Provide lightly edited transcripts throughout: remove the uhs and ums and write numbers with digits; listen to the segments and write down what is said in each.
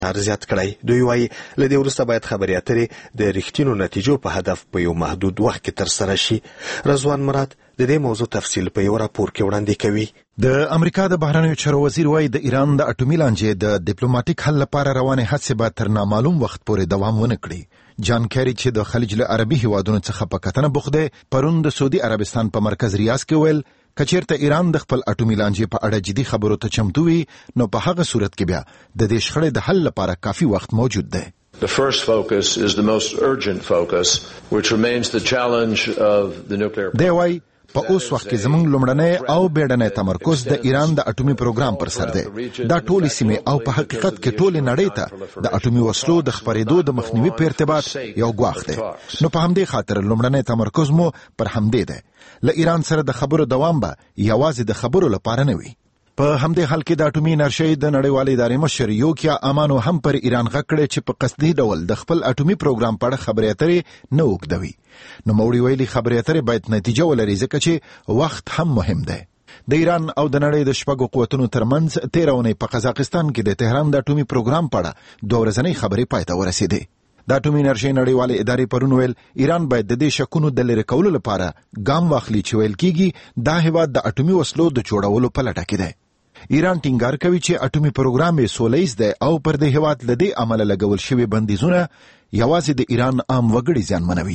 زیات کړی. دوی وایي له دې وروسته باید خبرې اترې د رښتینو نتیجو په هدف په یو محدود وخت کې ترسره شي. رضوان مراد د دې موضوع تفصیل په یو راپور کې وړاندې کوي. د امریکا د بهرنیو چارو وزیر وایي د ایران د اټومي لانجې د ډیپلوماټیک حل لپاره روانې هڅې به تر نامعلوم وخت پورې دوام ونه کړي. جان کیری چې د خلیج له عربي هیوادونو څخه په کتنه بوخت دی، پرون د سعودي عربستان په مرکز ریاض کې ویل کچیرته ایران د خپل اټومي لانجې په اړه جدي خبرو ته چمتو وي نو په هغه صورت کې بیا د دې شخړې د حل لپاره کافي وخت موجود دی. The first focus is the most urgent focus, which remains the challenge of the nuclear. دی وایي په اوس وخت کې زموږ لومړنی او بیړنی تمرکز د ایران د اټومي پروګرام پر سر دی. دا ټولې سیمې او په حقیقت کې ټولې نړۍ ته د اټومي وسلو د خپرېدو د مخنیوي په ارتباط یو ګواښ دی. نو په همدې خاطر لومړنی تمرکز مو پر همدې دی. له ایران سره د خبرو دوام به یوازې د خبرو لپاره نه وي. په همدې حال کې د اټومي انرژۍ د نړیوالې ادارې مشر یوکیا امانو هم پر ایران غږ کړی چې په قصدي ډول د خپل اټومي پروګرام په اړه خبرې اترې نه اوږدوي. نو موړي ویلي خبرې اترې باید نتیجه ولري ځکه چې وخت هم مهم دی. د ایران او د نړۍ د شپږو قوتونو ترمنځ 13 اونۍ په قزاقستان کې د تهران د اټومي پروګرام په اړه 2 ورځنۍ خبرې پای ته ورسېدې. د اټومي انرژۍ نړیوالې ادارې پرون ویل ایران باید د دې شکونو د لرې کولو لپاره ګام واخلي چې ویل کېږي دا هیواد د اټومي وسلو د جوړولو په لټه کې دی. ایران ټینګار کوي چې اټومي پروګرام یې سوله ییز دی او پر دې هیواد له دې عمله لګول شوي بندیزونه یوازې د ایران عام وګړي زیانمنوي.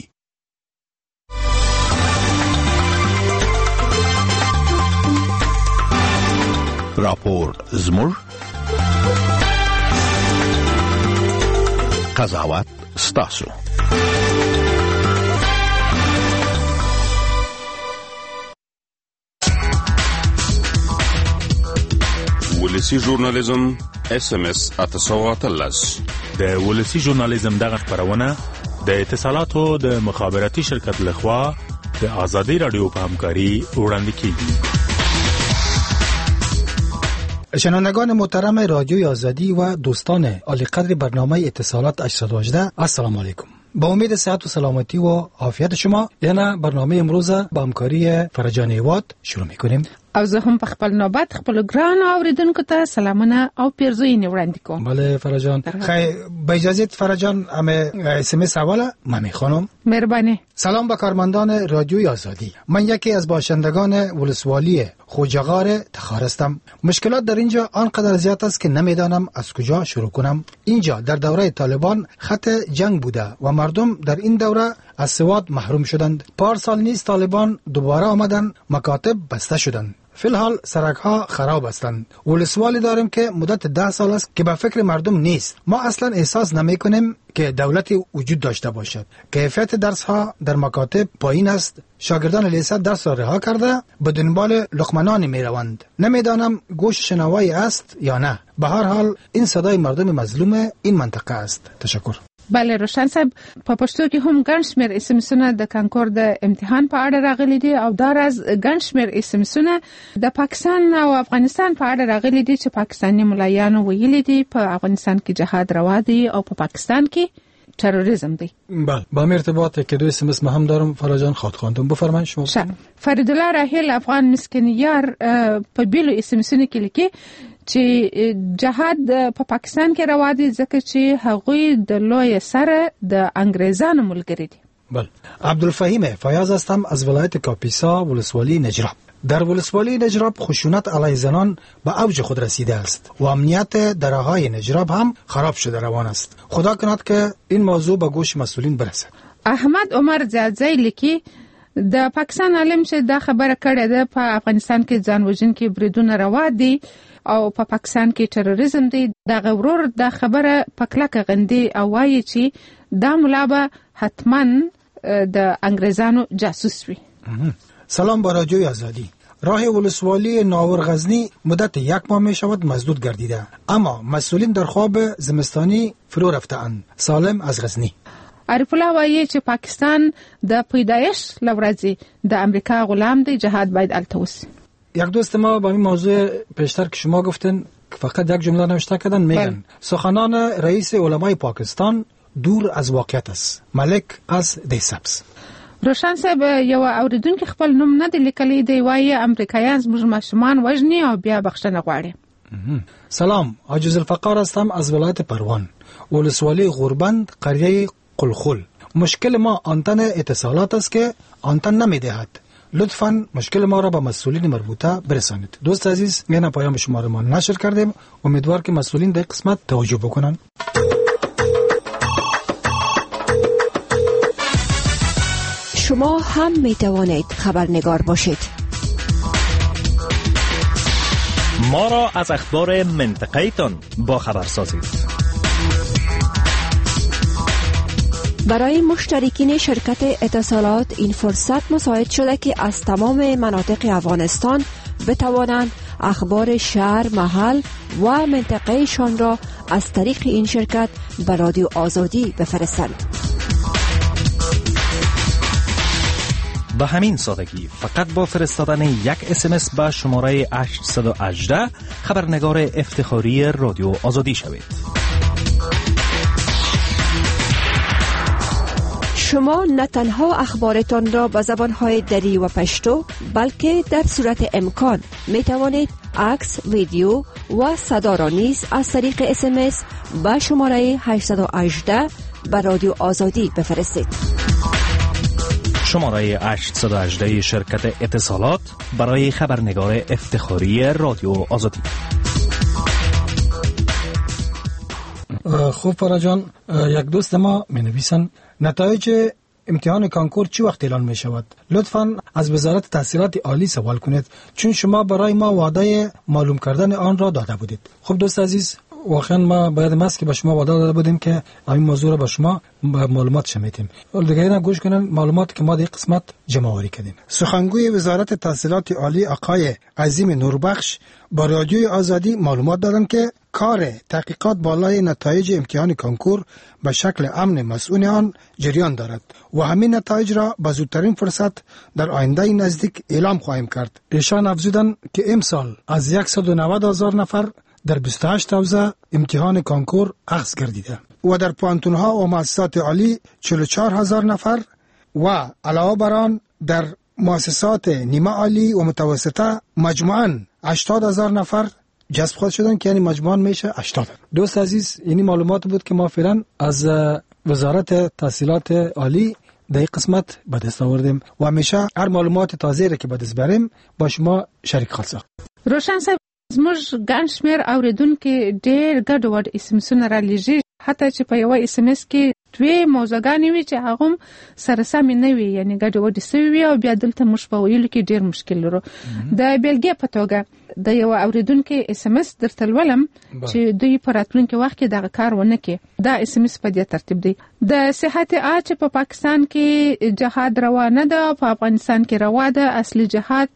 راپور زموږ قضاوت ستاسو. ولسی ژورنالیزم SMS 813. د ولسی ژورنالیزم دغه خبرونه د اتصالاتو د مخابراتي شرکت لخوا د آزادی رادیو په همکاري وړاندې کیږي. شنوندگان محترم رادیوی آزادی و دوستان عالی قدر برنامه اتصالات 818 السلام علیکم. با امید صحت و سلامتی و عافیت شما یعنی برنامه امروز با همکاری فرجان هیواد شروع میکنیم. او زه هم په خپل نوبت خپل ګران اوریدونکو ته سلامونه او پیرزوینې وړاندې کوم. بله فرجان. خیر با اجازه فرجان همه SMS اوله ممی خانم. مهربانی. سلام به کارمندان رادیوی آزادی. من یکی از باشندگان ولسوالی خوجغار تخار هستم. مشکلات در اینجا آنقدر زیاد است که نمیدانم از کجا شروع کنم. اینجا در دوره طالبان خط جنگ بوده و مردم در این دوره از سواد محروم شدند. پارسال نیز طالبان دوباره آمدن، مکاتب بسته شدند. فی الحال سرک ها خراب هستند. ولسوالی داریم که مدت 10 سال است که به فکر مردم نیست. ما اصلا احساس نمی کنیم که دولتی وجود داشته باشد. کیفیت درس ها در مکاتب پایین است. شاگردان لیسه درس را رها کرده به دنبال لقمه می روند. نمیدانم گوش شنوایی است یا نه. به هر حال این صدای مردم مظلوم این منطقه است. تشکر. بله روشن صاحب، په پښتو کې هم ګڼ شمېر اسمسونه د کانکور د امتحان په اړه راغلي دي او دا راز ګڼ شمېر اسمسونه د پاکستان او افغانستان په اړه راغلي دي چې پاکستاني ملایانو ویلي دي په افغانستان کې جهاد روا دی او په پاکستان کې تروریسم دی. بله با هم ارتباط که دو اسمس ما هم دارم فراجان خواد خواندم. بفرمایید شما. فرید الله راحل افغان مسکینیار په بیلو اسمسونه کې لیکي چې جهاد په پاکستان کې روا دي ځکه چې هغوی د لوی سره د انګریزانو ملګری دي. بله عبدالفهیم فیاض هستم از ولایت کاپیسا ولسوالی نجراب. در ولسوالی نجراب خشونت علیه زنان به اوج خود رسیده است و امنیت دره‌های نجراب هم خراب شده روان است. خدا کند که این موضوع به گوش مسئولین برسد. احمد عمر زیادزی لیکي د پاکستان عالم چې دا خبره کړې ده په افغانستان کې ځان وژونکي بریدونه روا دي او په پاکستان کې تروریزم دی. دا غورور دا خبره پکلکه غندي او وایي چې دا ملا به حتما د انګریزانو جاسوس وي. سلام با رادیوی آزادی. راه ولسوالی ناور غزنی مدت 1 ماه می شود مسدود گردیده، اما مسئولین در خواب زمستانی فرو رفته‌اند. سالم از غزنی. عارف الله وایي چې پاکستان د پیدایش لورځي د امریکا غلام دی، جهاد باید التوس. یک دوست ما با این موضوع پیشتر که شما گفتن فقط یک جمله نوشته کردن، میگن سخنان رئیس علمای پاکستان دور از واقعیت است. ملک از دیسبس. روشن صاحب یو اوریدونکو خپل نوم نه دی لیکلی دی، وایي امریکایان زموږ ماشومان وژني او بیا بخښنه غواړي. سلام، عاجز الفقار هستم از ولایت پروان، ولسوالی غوربند، قریه قلخل. مشکل ما آنتن اتصالات است که آنتن نمیدهد. لطفاً مشکل ما را به مسئولین مربوطه برسانید. دوست عزیز، این پیام شما را ما نشر کردیم، امیدوار که مسئولین در قسمت توجه بکنن. شما هم می توانید خبرنگار باشید. ما را از اخبار منطقه تان با خبر سازید. برای مشترکین شرکت اتصالات این فرصت مساعد شده که از تمام مناطق افغانستان بتوانند اخبار شهر، محل و منطقهشان را از طریق این شرکت به رادیو آزادی بفرستند. به همین سادگی فقط با فرستادن یک اسمس به شماره 818 خبرنگار افتخاری رادیو آزادی شوید. شما نه تنها اخبارتان را به زبانهای دری و پشتو، بلکه در صورت امکان می توانید عکس، ویدیو و صدا را نیز از طریق اسمس به شماره 818 به رادیو آزادی بفرستید. شماره 818 شرکت اتصالات برای خبرنگار افتخاری رادیو آزادی. خوب فرا جان، یک دوست ما می نویسن نتایج امتحان کانکور چی وقت اعلان می شود؟ لطفاً از وزارت تحصیلات عالی سوال کنید، چون شما برای ما وعده معلوم کردن آن را داده بودید. خب دوست عزیز، واقعا ما باید ماست که به شما وعده داده بودیم که این موضوع را به شما معلومات شمیتیم. دیگه اینا گوش کنن معلومات که ما در قسمت جمع آوری کردیم. سخنگوی وزارت تحصیلات عالی آقای عظیم نوربخش با رادیوی آزادی معلومات دادن که کار تحقیقات بالای نتایج امتحان کانکور به شکل امن مسئول آن جریان دارد و همین نتایج را به زودترین فرصت در آینده نزدیک اعلام خواهیم کرد. ایشان افزودند که امسال از 190,000 نفر در 28 حوزه امتحان کانکور اخذ گردیده و در پانتونها و مؤسسات عالی 44,000 نفر و علاوه بر آن در مؤسسات نیمه عالی و متوسطه مجموعاً 80,000 نفر جذب خواهد شدن که یعنی مجموعاً میشه 80. دوست عزیز، اینی معلومات بود که ما فعلا از وزارت تحصیلات عالی در این قسمت به دست آوردیم و همیشه هر معلومات تازه را که به دست بریم با شما شریک خواهیم. روشن صاحب، زموږ ګڼ شمېر اورېدونکي ډېر ګډوډ اسمسونه رالیږي، حتی چې په یوه اسمس کې دوې موضوعګانې وي چې هغه هم سره سمې نه وي، یعنې ګډوډې سوي وي او بیا دلته موږ په ویلو کې ډېر مشکل لرو. د بیلګې په توګه د یوه اورېدونکي اسمس درته لولم چې دوی په راتلونکي وخت کې دغه کار ونه کړي. دا اسمس په دې ترتیب دی: د صحت عامه چې په پاکستان کې جهاد روا نه ده، په افغانستان کې روا ده. اصلي جهاد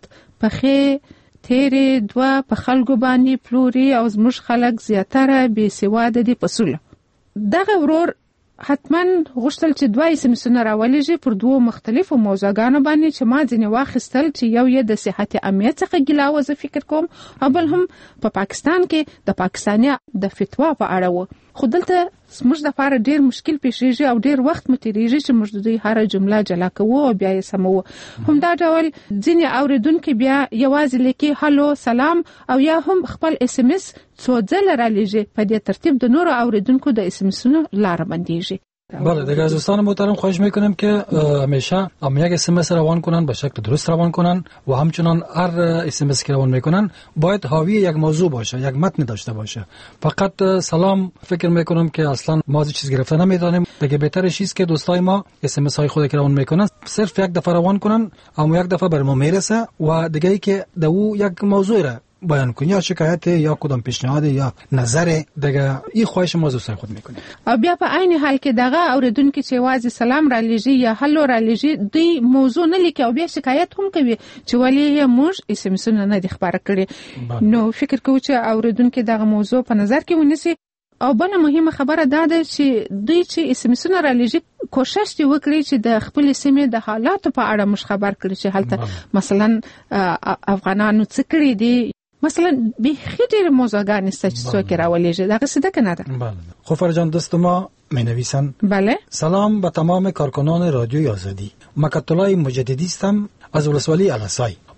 پخې تیرې دوه په خلکو باندې پلوري او زموږ خلک زیاتره بې سواده دي په سوله. دغه ورور حتما غوښتل چې دوه اسمسونه راولېږي پر دوو مختلفو موضوعګانو باندې چې ما ځینې واخیستل، چې یو یې د صحت عامه څخه ګیله وه، زه فکر کوم، او بل هم په پاکستان کې د پاکستاني د فتوا په اړه و. خو دلته زموږ دپاره ډېر مشکل پیښیږي او ډېر وخت مو تېرېږي چې موږ د دوی هره جمله جلا کوو او بیا یې سموو. همدا ډول ځینې اورېدونکي بیا یوازې لیکي هلو، سلام، او یا هم خپل اسمس څو ځله رالیږي. په دې ترتیب د نورو اورېدونکو د اسمسونو لاره بندیږي. بله دیگه از دوستان محترم خواهش میکنم که همیشه یک اسمس روان کنن به شکل درست روان کنن و همچنان هر اسمس که روان میکنن باید حاوی یک موضوع باشه، یک متن داشته باشه. فقط سلام فکر میکنم که اصلا ما از چیز گرفته نمیدانیم. دیگه بهتره چیز که دوستای ما اسمس های خود که روان میکنن صرف یک دفعه روان کنن، اما یک دفعه بر ما میرسه و دیگه ای که دو یک موضوع را بیان کنی، یا شکایت یا کدام پیشنهاد یا نظر دیگه، این خواهش ما دوستای خود میکنیم. او بیا په عین حال کې دغه اوریدونکو چې واځي سلام را لېږي یا هلو را لېږي، دوی موضوع نه لیکي او بیا شکایت هم کوي چې ولې موږ اسمسونه نه دي خبره کړې. نو فکر کوو چې اوریدونکو دغه موضوع په نظر کې ونیسي. او بله مهمه خبره دا ده چې دوی چې اسمسونه را لېږي کوشش دې وکړي چې د خپل سیمې د حالاتو په اړه موږ خبر کړي، چې هلته مثلا افغانانو څه کړي دي، مثلا بیخی ډېر موضوعګانې شته چې څوک راولېږي. دغسې ده که نه ده؟ بله. خفر جان دوست ما می نویسن بله. سلام به تمام کارکنان رادیوی آزادی. مکتولای مجددی هستم از ولسوالی الاسای.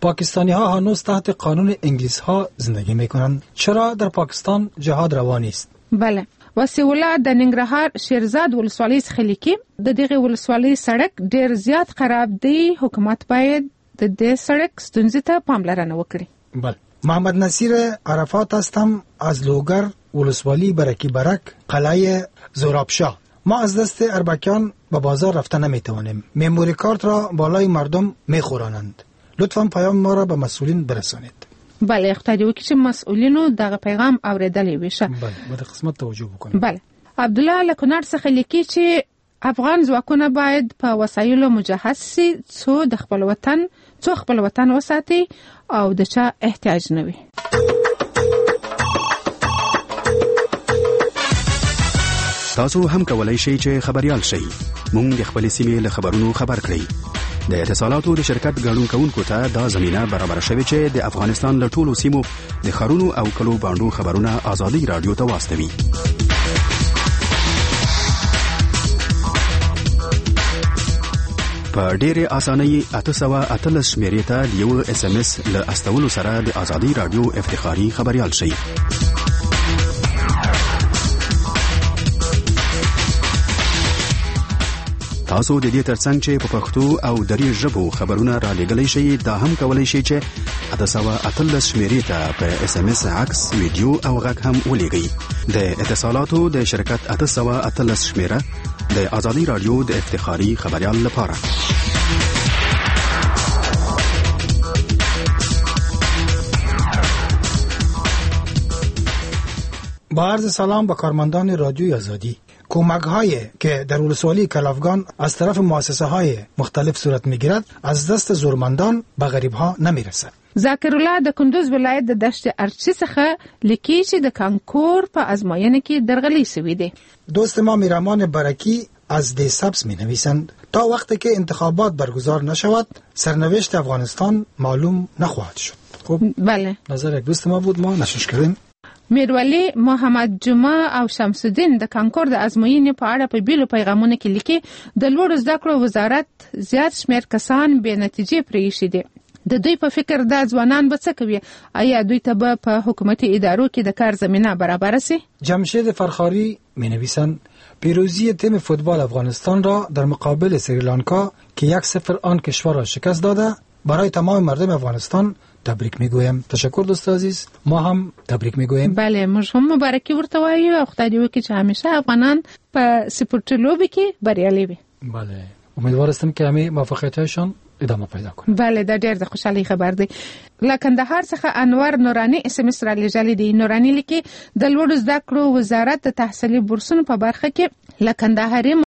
پاکستانی ها هنوز تحت قانون انگلیس ها زندگی میکنند. چرا در پاکستان جهاد روا نیست؟ بله، وسیع الله د ننګرهار شیرزاد ولسوالۍ څخه لیکي د دغه ولسوالۍ سړک ډیر زیات خراب دی. حکومت باید د دې سړک ستونزې ته پاملرنه وکړي. بله. محمد نصیر عرفات هستم از لوگر ولسوالی برکی برک قلعه زورابشاه. ما از دست اربکیان به بازار رفته نمیتوانیم. مموری کارت را بالای مردم میخورانند. لطفاً پیام ما را به مسئولین برسانید. بله، اختیاری وکړي چې مسئولینو دغه پیغام اوریدلی وي. ښه، بله، به خدمت توجه وکړئ. بله. عبدالله له کونړ څخه لیکي چې افغان ځواکونه باید په وسایلو مجهز سي څو خپل وطن وساتي او د چا احتیاج نه وي. تاسو هم کولای شئ چې خبريال شئ. موږ د خپل سیمې له خبرونو خبر کړئ. د اتصالاتو د شرکت ګډون کوونکو ته دا زمينه برابر شوه چې د افغانستان له ټولو سیمو د خبرونو او کلو باندې خبرونه آزادي رادیو ته واستوي. په ډېرې اسانۍ 818 شمیرې ته یو اس ام اس له استولو سره د آزادي رادیو افتخاري خبريال شئ. تاسو د دې ترڅنګ چې په پښتو او دري ژبو خبرونه را لېږلی شئ، دا هم کولای شئ چې 818 شمیرې ته په اس ام اس عکس، ویډیو او غږ هم ولېږئ. د اتصالاتو د شرکت 818 شمیره د آزادي رادیو د افتخاري خبريال لپاره. با عرض سلام به کارمندان رادیوی آزادی. کمک هایی که در ولسوالی کلافگان از طرف مؤسسه های مختلف صورت می گیرد از دست زورمندان به غریب ها نمی رسد. ذاکر الله د کندوز ولایت د دشت ارچی څخه لیکي چې د کانکور په ازموینه کې درغلي شوې ده. دوست ما میرمان برکی از دی سبز می نویسند تا وقتی که انتخابات برگزار نشود سرنوشت افغانستان معلوم نخواهد شد. خب بله، نظر یک دوست ما بود، ما نشش کردیم. میرولی محمد جمعه او شمس الدین د کانکور د ازموینې په اړه په بیلو پیغامونو کې لیکي د لوړو زده کړو وزارت زیات شمیر کسان بې نتیجې پرېښي دي. د دوی په فکر دا ځوانان به څه کوي؟ آیا دوی ته به په حکومتي ادارو کې د کار زمینه برابر سي؟ جمشید فرخاری می نویسند پیروزی تیم فوتبال افغانستان را در مقابل سریلانکا که 1-0 آن کشور را شکست داده برای تمام مردم افغانستان تبریک میگویم. تشکر دوست عزیز، ما هم تبریک میگویم. بله، موږ هم مبارکي ورته وایو او خدای دې وکړي چې همیشه افغانان په سپورټي لوبې کې بریالي وي. بله، امیدوار هستم که همه موفقیت‌هایشان ادامه پیدا کنه. بله، دا ډېر د خوشحالۍ خبر دی. له کندهار څخه انور نورانی اس ام اس را لېږلی دی. نورانی لیکي د لوړو زده کړو وزارت د تحصیلي بورسونو په برخه کې له کندهاري